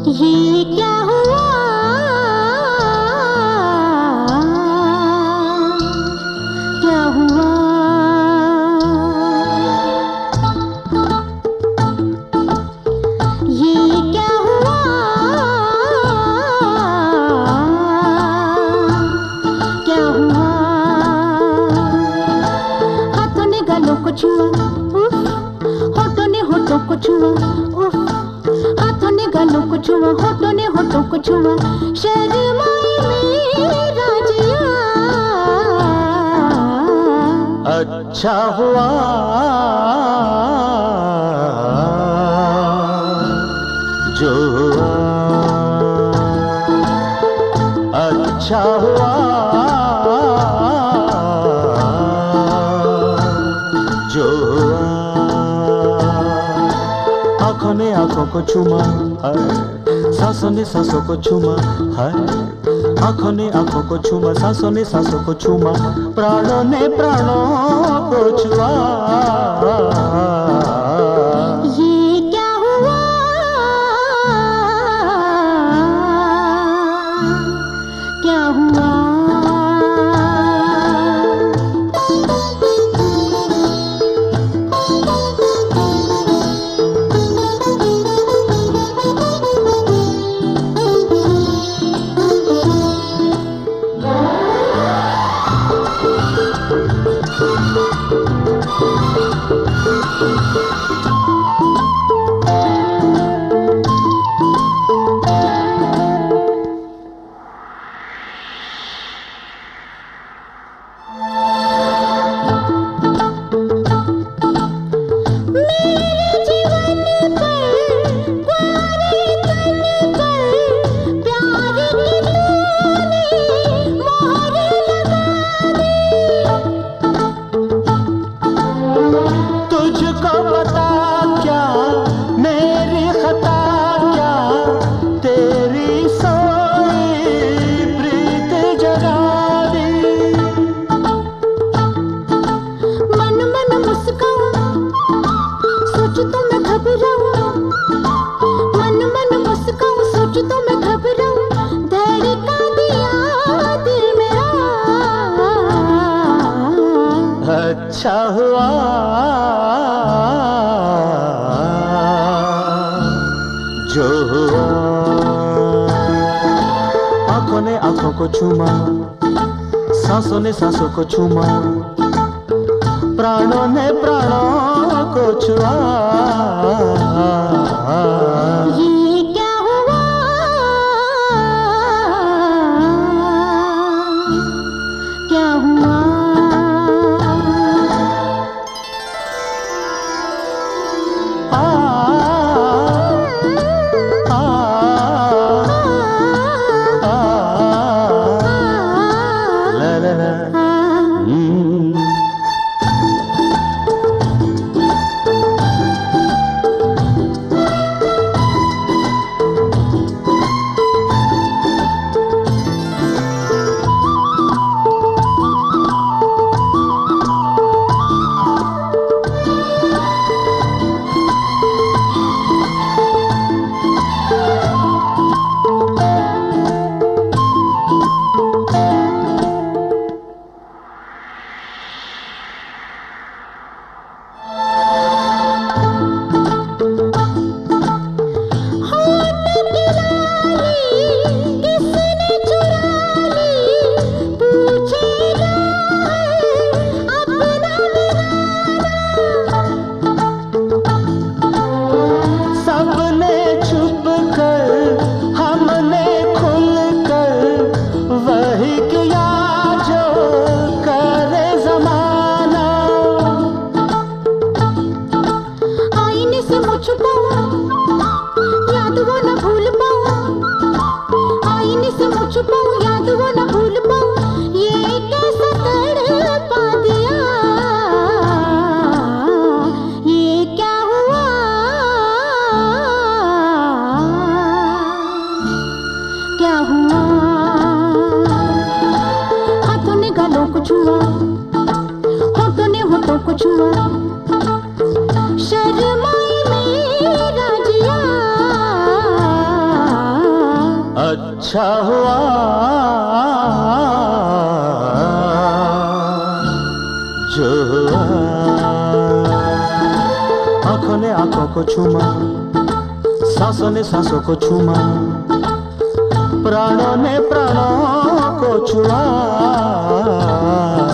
ये क्या हुआ, क्या हुआ? ये क्या हुआ, क्या हुआ? हाथों ने गालों को छुआ, उफ, होठों ने होठों को छुआ, उफ, हाथों ने गालों को छुआ, होठों ने होठों को छुआ, शर्माई मेरा जिया। अच्छा हुआ जो हुआ, अच्छा हुआ जो हुआ। आंखों ने आंखों को छुमा है, सांसों ने सांसों को छुमा है, आंखों ने आंखों को छुमा, सांसों ने सांसों को छुमा, प्राणों ने प्राणों को छुआ। ये क्या हुआ, क्या हुआ? अच्छा हुआ जो हुआ। आंखों ने आंखों को छुमा, सांसों ने सांसों को छुमा, प्राणों ने प्राणों को छुआ। ये क्या हुआ, क्या हुआ? याद वो न भूल पाऊं, ये कैसा तड़पा दिया। ये क्या हुआ, क्या हुआ? हाथों ने गालों को छुआ, होठों ने होठों को छुआ, शर्माई मेरा जिया। अच्छा हुआ जो हुआ। आंखों ने आंखों को छूमा, सांसों ने सांसों को छूमा, प्राणों ने प्राणों को छुआ।